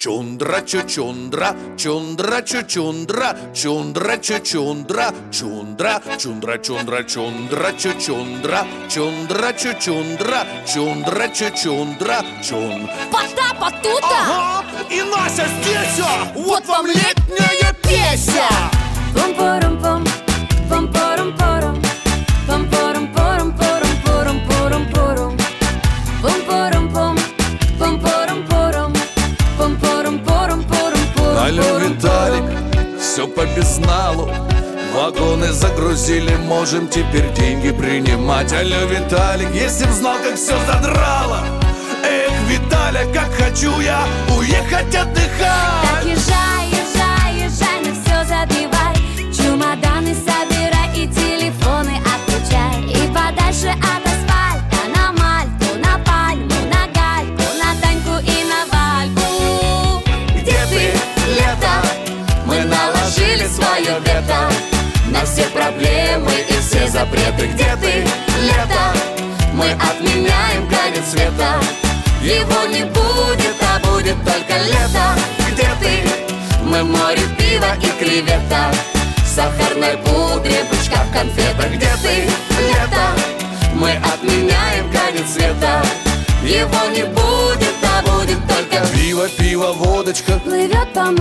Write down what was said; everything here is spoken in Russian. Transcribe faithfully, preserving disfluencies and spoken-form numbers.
Чундра чучундра, чундра чучундра, чундра чучундра, чундра, чундра чундра, чундра чучундра, чундра чучундра, чундра чучундра, чун. Пота, потута! Ага, и Нася здесь, вот вам летняя песня! Пум-порум-пум, пум-порум-порум, пум-порум-порум-порум, порум-порум-порум, пум-порум-пум, пум-порум-порум, пум-порум-порум-порум-порум. Алло, Виталик, все по безналу. Вагоны загрузили, можем теперь деньги принимать. Алло, Виталик, если б знал, как все задрало. Эх, Виталя, как хочу я уехать отдыхать. Так езжай, езжай, езжай, на все забивай. Чемоданы собирай и телефоны отключай. И подальше от асфальта на Мальту, на Пальму, на Гальку, на Таньку и на Вальку. Где ты, лето? Мы наложили свое вето на все проблемы и все запреты. Где ты, лето? Мы отменяем конец света. Его не будет, а будет только лето. Где ты? Мы море пива и креветок, в сахарной пудре, бычка в конфетах. Где ты, лето? Мы отменяем конец света. Его не будет, а будет только пиво, пиво, водочка плывет по